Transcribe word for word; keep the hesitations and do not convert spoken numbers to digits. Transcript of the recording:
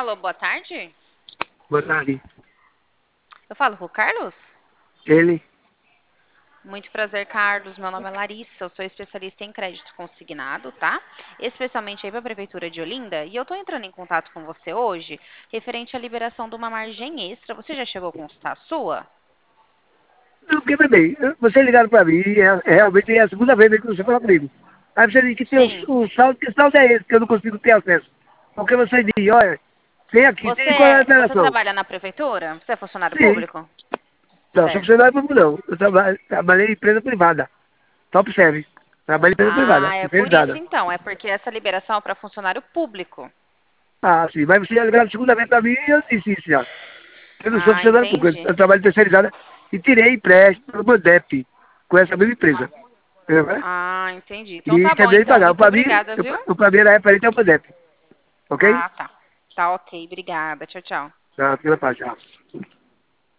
Alô, boa tarde. Boa tarde. Eu falo com o Carlos? Ele? Muito prazer, Carlos. Meu nome é Larissa. Eu sou especialista em crédito consignado, tá? Especialmente aí para a Prefeitura de Olinda. E eu tô entrando em contato com você hoje, referente à liberação de uma margem extra. Você já chegou a consultar a sua? Não, porque, bem, você ligaram pra mim, é, é, realmente é a segunda vez que você fala comigo. Aí você diz que tem Sim. o, o saldo, que saldo é esse que eu não consigo ter acesso? Porque você diz, olha, tem aqui, Você, tem qual é a é- você alteração? trabalha na Prefeitura? Você é funcionário Sim. público? Não, sou Certo. funcionário público não. Eu trabalho, trabalhei em empresa privada. Top Service. Trabalho em empresa privada, Ah, é por isso terceirizada. então. É porque essa liberação é para funcionário público. Ah, sim. Mas você já ligaram a segunda vez pra mim e eu disse isso já. Eu não sou Ah, funcionário público, entendi. eu trabalho terceirizada e tirei empréstimo do Bandep com essa mesma empresa. Entendeu, né? Ah, entendi. Então E tá bom, terminei de então. pagar. O Muito pra mim, obrigada, viu? o pra mim era referente ao Bandep. Ok? Ah, tá. Tá ok, obrigada. Tchau, tchau. Tá, pela paz, tchau.